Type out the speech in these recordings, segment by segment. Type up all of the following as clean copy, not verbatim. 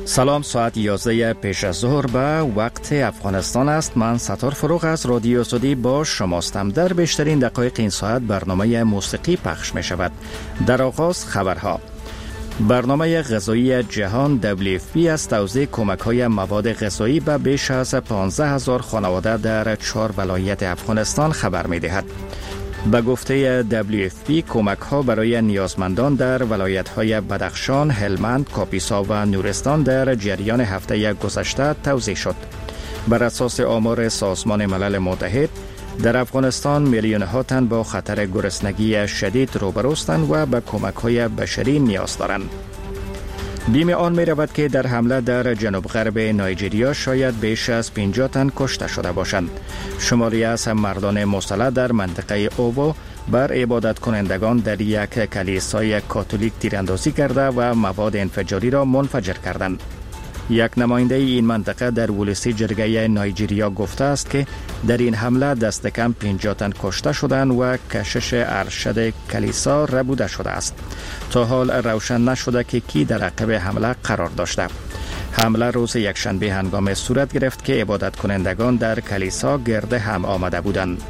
سلام، ساعت 11 پیش از ظهر به وقت افغانستان است. من ستار فروغ از رادیو سعودی با شماستم. در بیشترین دقایق این ساعت برنامه موسیقی پخش می شود. در آغاز خبرها. برنامه غذایی جهان WFP از توزیع کمک‌های مواد غذایی به بیش از 15,000 خانواده در 4 ولایت افغانستان خبر می‌دهد. به گفته WFP کمک‌ها برای نیازمندان در ولایت‌های بدخشان، هلمند، کاپیسا و نورستان در جریان هفته گذشته توزیع شد. بر اساس آمار سازمان ملل متحد در افغانستان میلیون‌ها تن با خطر گرسنگی شدید روبروستند و به کمک‌های بشری نیاز دارند. بیم آن می رود که در حمله در جنوب غرب نایجریا شاید بیش از 50 تن کشته شده باشند. شماری از مردان مسلح در منطقه اوو بر عبادت کنندگان در یک کلیسای کاتولیک تیراندازی کرده و مواد انفجاری را منفجر کردند. یک نماینده این منطقه در ولسی جرگه نایجریا گفته است که در این حمله دست کم 50 تن کشته شدند و کشش ارشد کلیسا ربوده شده است. تا حال روشن نشده که کی در عقب حمله قرار داشته. حمله روز یکشنبه هنگام صورت گرفت که عبادت کنندگان در کلیسا گرد هم آمده بودند.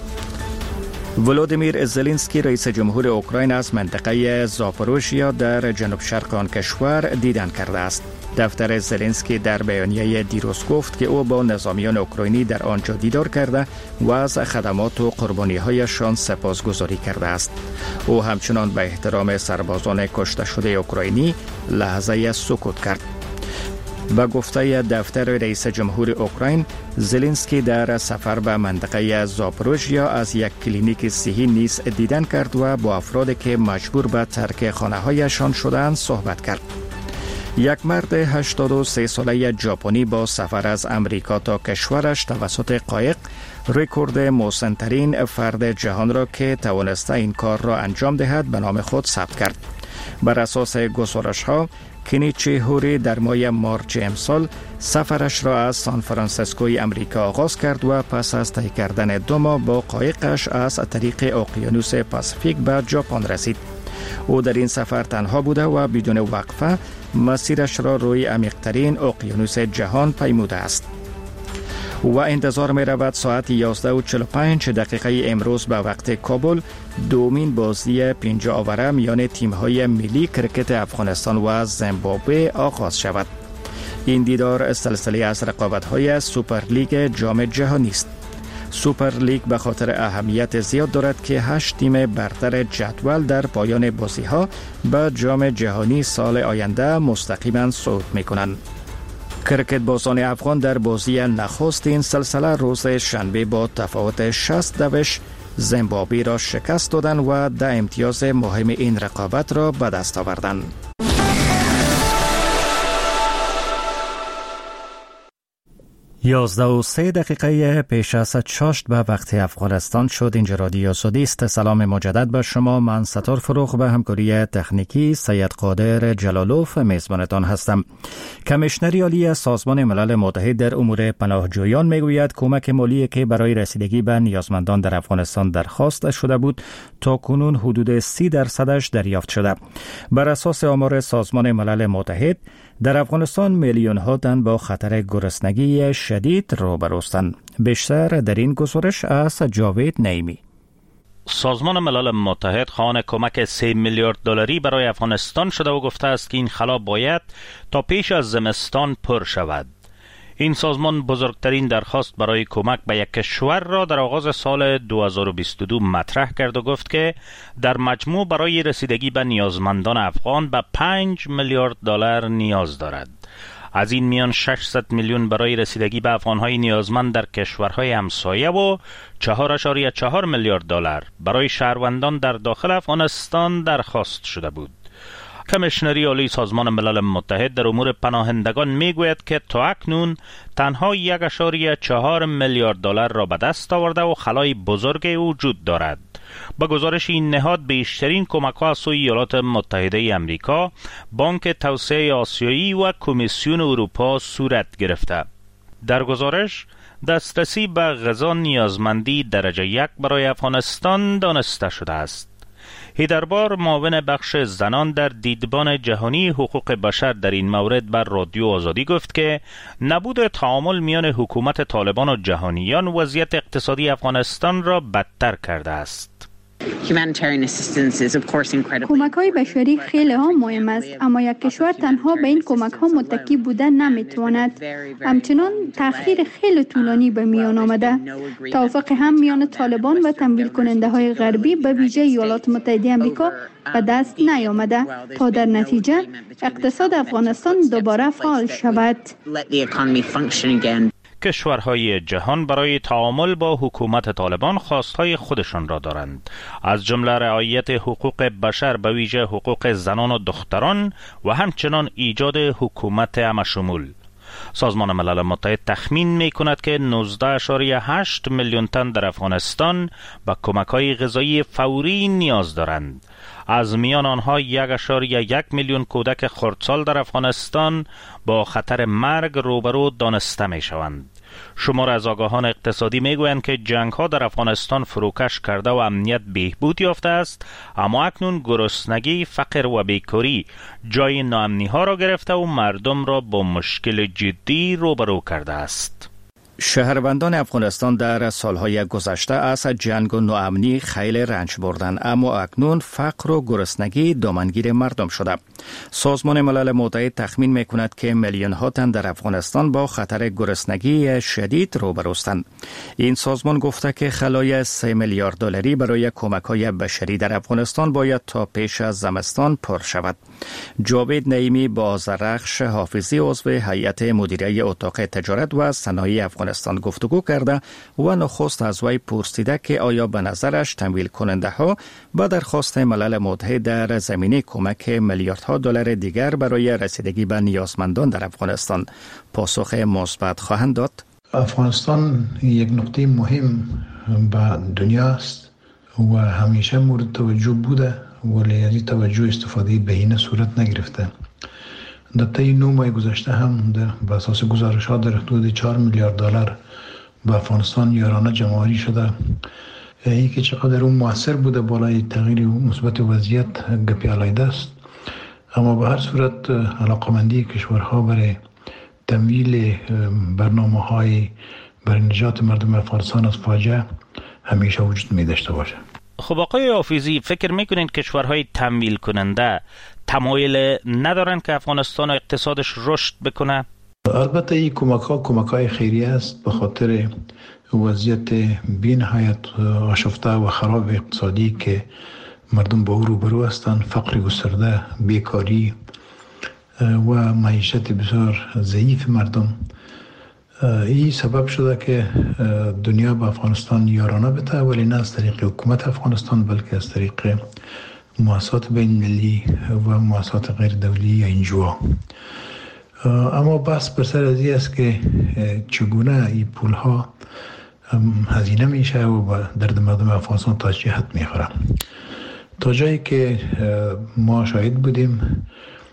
ولودیمیر زلنسکی رئیس جمهور اوکراین از منطقه زاپوروژیا در جنوب شرق آن کشور دیدن کرده است. دفتر زلنسکی در بیانیه دیروز گفت که او با نظامیان اوکراینی در آنجا دیدار کرده و از خدمات و قربانی‌هایشان سپاسگزاری کرده است. او همچنان به احترام سربازان کشته شده اوکراینی لحظه سکوت کرد. با گفته دفتر رئیس جمهور اوکراین، زلنسکی در سفر به منطقه زاپوروژیا از یک کلینیک صحی نیز دیدن کرد و با افرادی که مجبور به ترک خانه‌هایشان شدند صحبت کرد. یک مرد 83 ساله ژاپنی با سفر از امریکا تا کشورش توسط قایق رکورد مسن‌ترین فرد جهان را که توانسته این کار را انجام دهد به نام خود ثبت کرد. بر اساس گزارش‌ها کنیچی هوری در ماه مارچ امسال سفرش را از سان فرانسیسکوی امریکا آغاز کرد و پس از طی کردن 2 ماه با قایقش از طریق اقیانوس پاسیفیک به ژاپن رسید. او در این سفر تنها بوده و بدون وقفه مسیرش را روی عمیق‌ترین اقیانوس جهان پیموده است. و انتظار می رود ساعت 11:45 دقیقه امروز به وقت کابل دومین بازی 50 آوره میان تیم‌های ملی کرکت افغانستان و زیمبابوه آغاز شود. این دیدار سلسله از رقابت‌های سوپر لیگ جام جهانی است. سوپر لیگ به خاطر اهمیت زیاد دارد که 8 تیم برتر جدول در پایان بازی‌ها به جام جهانی سال آینده مستقیما صعود می‌کنند. کرکت بازان افغان در بازی نخست این سلسله روز شنبه با تفاوت 60 زیمبابوه را شکست دادند و 10 امتیاز مهم این رقابت را به دست آوردند. 11:03 پیش از 6 به وقت افغانستان شد. اینجا رادیو سعودی است. سلام مجدد به شما. من ستار فروغ به همکاری تکنیکی سید قادر جلالوف میزبانتان هستم. کمیشنر عالی سازمان ملل متحد در امور پناهجویان میگوید کمک مالی که برای رسیدگی به نیازمندان در افغانستان درخواست شده بود تا کنون حدود 30% دریافت شده. بر اساس آمار سازمان ملل متحد در افغانستان میلیون‌ها تن با خطر گرسنگی شدید روبروستند. بیشتر در این گزارش از جاوید نعیمی. سازمان ملل متحد خواهان کمک 3 میلیارد دلاری برای افغانستان شده و گفته است که این خلا باید تا پیش از زمستان پر شود. این سازمان بزرگترین درخواست برای کمک به یک کشور را در آغاز سال 2022 مطرح کرد و گفت که در مجموع برای رسیدگی به نیازمندان افغان به 5 میلیارد دلار نیاز دارد. از این میان 600 میلیون برای رسیدگی به افغانهای نیازمند در کشورهای همسایه و 4.4 میلیارد دلار برای شهروندان در داخل افغانستان درخواست شده بود. کمیشنری عالی سازمان ملل متحد در امور پناهندگان میگوید که تا اکنون تنها 1.4 میلیارد دلار را به دست آورده و خلای بزرگی وجود دارد. با گزارش این نهاد بیشترین کمک‌ها از سوی ایالات متحده امریکا، بانک توسعه آسیایی و کمیسیون اروپا صورت گرفته. در گزارش دسترسی به غذا نیازمندی درجه 1 برای افغانستان دانسته شده است. هیدربار معاون بخش زنان در دیدبان جهانی حقوق بشر در این مورد بر رادیو آزادی گفت که نبود تعامل میان حکومت طالبان و جهانیان وضعیت اقتصادی افغانستان را بدتر کرده است. کمک‌های بشری خیلی ها مهم است، اما یک کشور تنها به این کمک‌ها متکی بودن نمیتواند. همچنان تأخیر خیلی طولانی به میان آمده. توافق هم میان طالبان و تمویل کننده های غربی به ویژه ایالات متحده آمریکا به دست نیامده تا در نتیجه اقتصاد افغانستان دوباره فعال شود. کشورهای جهان برای تعامل با حکومت طالبان خواستهای خودشان را دارند، از جمله رعایت حقوق بشر به ویژه حقوق زنان و دختران و همچنان ایجاد حکومت همشمول. سازمان ملل متحد تخمین می کند که 19.8 میلیون تن در افغانستان به کمک‌های غذایی فوری نیاز دارند. از میان آنها 1.1 میلیون کودک خردسال در افغانستان با خطر مرگ روبرو دانسته می شوند. شمار از آگاهان اقتصادی می گویند که جنگ ها در افغانستان فروکش کرده و امنیت بهبود یافته است، اما اکنون گرسنگی، فقر و بیکاری جای ناامنی ها را گرفته و مردم را با مشکل جدی روبرو کرده است. شهروندان افغانستان در سالهای گذشته از جنگ و ناامنی خیلی رنج بردند، اما اکنون فقر و گرسنگی دامنگیر مردم شده. سازمان ملل متحد تخمین می‌کند که میلیون ها تن در افغانستان با خطر گرسنگی شدید روبروستند. این سازمان گفته که خلای 3 میلیارد دلاری برای کمک‌های بشری در افغانستان باید تا پیش از زمستان پر شود. جاوید نعیمی با زرخش حافظی عضو هیئت مدیره اتاق تجارت و صنایع افغانستان گفتگو کرده و نخست از وی پرسیده که آیا به نظرش تمویل کننده ها با درخواست ملل متحد در زمینه کمک میلیاردها دلار دیگر برای رسیدگی به نیازمندان در افغانستان پاسخ مثبت خواهند داد. افغانستان یک نقطه مهم به دنیا است و همیشه مورد توجه بوده، ولی از این توجه استفاده بهینه صورت نگرفته. در طی 9 ماه گذشته هم بر اساس گزارش‌ها در حدود 4 میلیارد دلار به افغانستان یارانه جمع‌آوری شده. این که چقدر اون مؤثر بوده بالای تغییر مثبت وضعیت گپی علیحده است، اما به هر صورت علاقمندی کشورها برای تمویل برنامه‌های برای نجات مردم افغانستان از فاجعه همیشه وجود می داشته باشه. خب آقای حافظی، فکر میکنین کشورهای تمویل کننده تمایل ندارن که افغانستان و اقتصادش رشد بکنه؟ البته این کمک‌های خیریه است به خاطر وضعیت بی‌نهایت آشفته و خراب اقتصادی که مردم با او روبرو هستند، فقر گسترده، بیکاری و معیشت بسیار ضعیف مردم. این سبب شده که دنیا به افغانستان یارانه بده، ولی نه از طریق حکومت افغانستان بلکه از طریق مؤسسات بین‌المللی و مؤسسات غیر دولتی یا انجوها. اما بحث بر سر از این است که چگونه این پولها هزینه میشه و به درد مردم افغانستان تا چه حد میخوره. تا جایی که ما شاهد بودیم،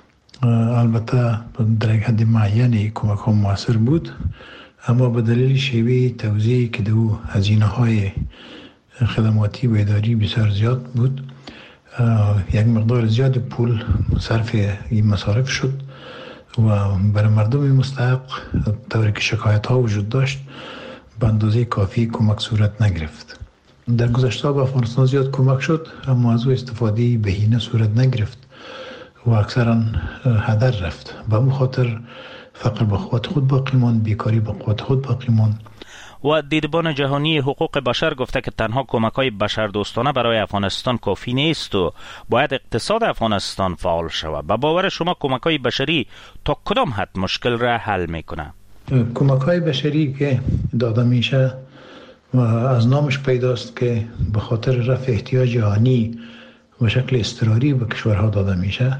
البته در یک حد معینی کمک ها موثر بود، اما به دلیل شیوه توزیعی که دو هزینه های خدماتی و اداری بسیار زیاد بود، یک مقدار زیاد پول صرف این مصارف شد و برای مردم مستحق طوری که شکایت ها وجود داشت به اندازه کافی کمک صورت نگرفت. در گذشته به افغانستان زیاد کمک شد، اما از او استفاده بهینه صورت نگرفت و اکثرا هدر رفت. به اون خاطر فقر به قوت خود باقی ماند، بیکاری به قوت خود باقی ماند. و دیدبان جهانی حقوق بشر گفته که تنها کمک‌های بشردوستانه برای افغانستان کافی نیست و باید اقتصاد افغانستان فعال شود. به باور شما کمک‌های بشری تا کدام حد مشکل را حل میکنه؟ کمک‌های بشری که داده میشه و از نامش پیداست که به خاطر رفع احتیاج آنی و شکل اضطراری به کشورها داده میشه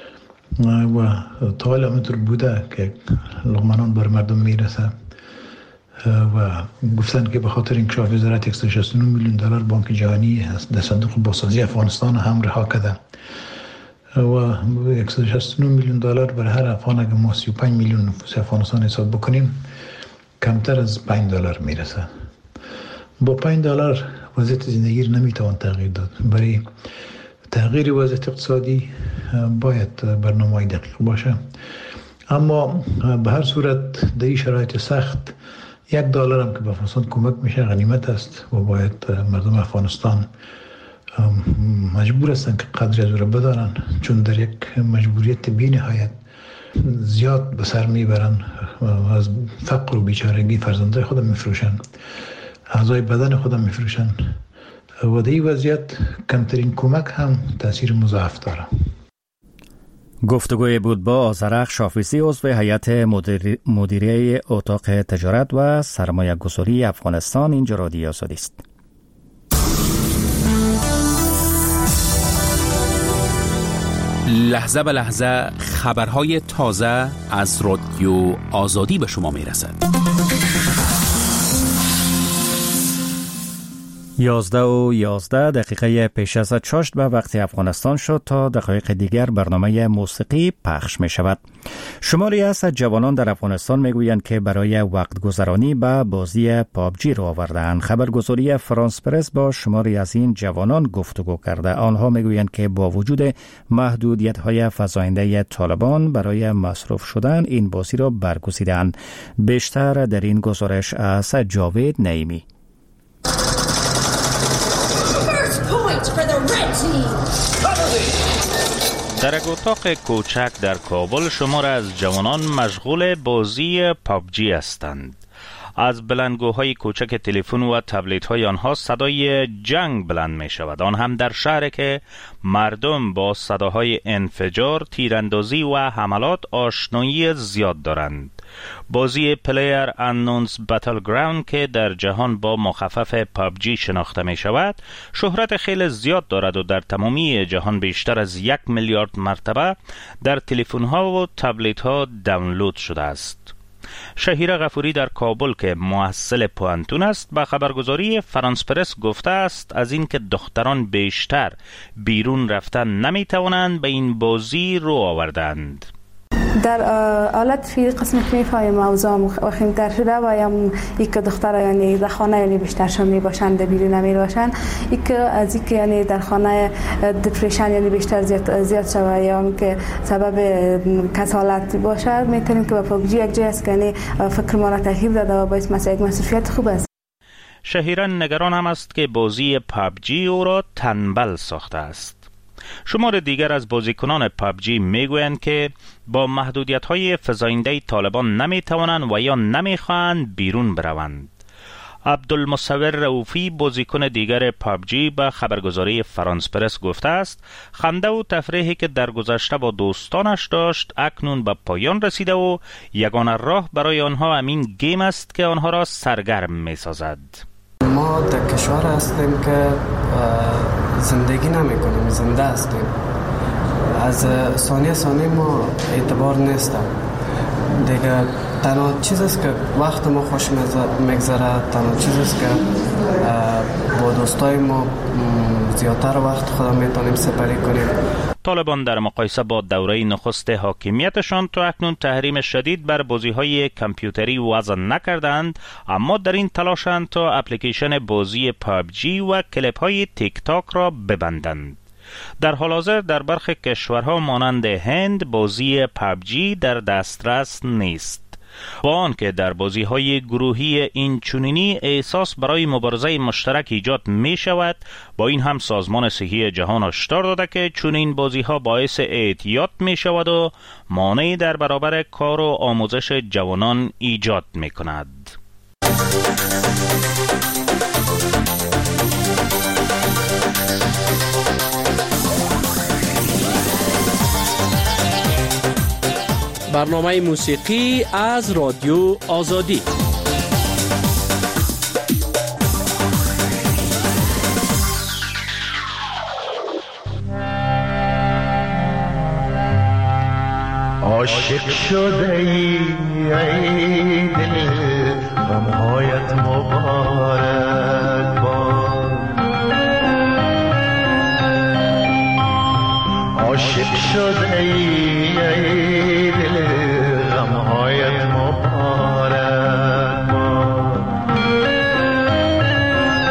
و تا حالا همینطور بوده که لقمه بر مردم میرسه و گفتن که به خاطر انکشاف وزارت 169 میلیون دلار بانک جهانی در صندوق بازسازی افغانستان هم رها کرده و 169 میلیون دلار برای هر افغان اگه ما 35 میلیون نفوس افغانستان حساب بکنیم کمتر از $5 میرسه. با $5 وضعیت زندگی رو نمیتوان تغییر داد. برای تغییر وضعیت اقتصادی باید برنامه‌ای دقیق باشه، اما به هر صورت در این شرایط سخت $1 هم که به افغانستان کمک میشه غنیمت است و باید مردم افغانستان مجبور هستند که قدر از او را بدارن، چون در یک مجبوریت بی نهایت زیاد به سر میبرن، از فقر و بیچارگی فرزندای خودم میفروشن، اعضای بدن خودم میفروشن و در این وضعیت کمترین کمک هم تاثیر مضاعف داره. گفتگوی بود با آذرخش حافظی، عضو هیئت مدیره اتاق تجارت و سرمایه گذاری افغانستان. اینجا رادیو آزادی است. لحظه به لحظه خبرهای تازه از رادیو آزادی به شما میرسد. 11:11 پیش از چاشت به وقت افغانستان شد. تا دقایق دیگر برنامه موسیقی پخش می شود. شماری از جوانان در افغانستان می گویند که برای وقت گذرانی به بازی پابجی رو آوردند. خبرگزاری فرانس پرس با شماری از این جوانان گفتگو کرده. آنها می گویند که با وجود محدودیت های فزاینده طالبان برای مصروف شدن این بازی را برگزیدند. بیشتر در این گزارش از جاوید نعیمی. در یک اتاق کوچک در کابل شمار از جوانان مشغول بازی پابجی هستند. از بلندگوهای کوچک تلفن و تبلت های آنها صدای جنگ بلند می شود، آن هم در شهری که مردم با صداهای انفجار، تیراندازی و حملات آشنایی زیاد دارند. بازی پلیر انونز باتل گراوند که در جهان با مخفف پابجی شناخته می شود شهرت خیلی زیاد دارد و در تمامی جهان بیشتر از 1 میلیارد مرتبه در تلفن ها و تبلت ها دانلود شده است. شهیر غفوری در کابل که محصل پوانتون است به خبرگزاری فرانس پرس گفته است از اینکه دختران بیشتر بیرون رفتن نمیتوانند به این بازی رو آوردند. در حالت فی قسم که میفهمیم اوضاع وخیم‌تر شده و یا یک دختر یعنی در خانه یعنی بیشترشون میباشند، بیرون نمیباشند، یک از اینکه یعنی در خانه دپرشن یعنی بیشتر زیاد شده یا که سبب کسالت باشه، میتونیم که با پابجی یک جای است که یعنی فکر ما را تغییر داده و باعث مثلا یک مصرفیت خوب است. شهیران نگران هم است که بازی پابجی او را تنبل ساخته است. شمار دیگر از بازیکنان پابجی میگویند که با محدودیت‌های فزاینده طالبان نمیتوانند و یا نمیخواهند بیرون بروند. عبدالمصور رؤوفی بازیکن دیگر پابجی به خبرگزاری فرانس پرس گفته است خنده و تفریحی که در گذشته با دوستانش داشت اکنون به پایان رسیده و یگانه راه برای آنها همین گیم است که آنها را سرگرم می‌سازد. ما در کشور هستیم که زندگی نمی کنیم، زنده هستیم. از ثانیه ما اعتبار نیستم دیگه. تنها چیز است که وقت ما خوش میگذره، تنها چیز است که با دوستای ما زیادتر وقت خودم میتونیم سپری کنیم. طالبان در مقایسه با دوره نخست حاکمیتشان تا اکنون تحریم شدید بر بازی‌های کامپیوتری وضع نکردند، اما در این تلاشند تا اپلیکیشن بازی پابجی و کلیپ‌های تیک تاک را ببندند. در حال حاضر در برخی کشورها مانند هند بازی پابجی در دسترس نیست. با آنکه در بازی‌های گروهی این چنینی احساس برای مبارزه مشترک ایجاد می شود، با این هم سازمان صحی جهان هشدار داده که چنین بازی‌ها باعث اعتیاد می شود و مانعی در برابر کار و آموزش جوانان ایجاد می کند. برنامه موسیقی از رادیو آزادی. عاشق شده ای دل غمهایت مبارک،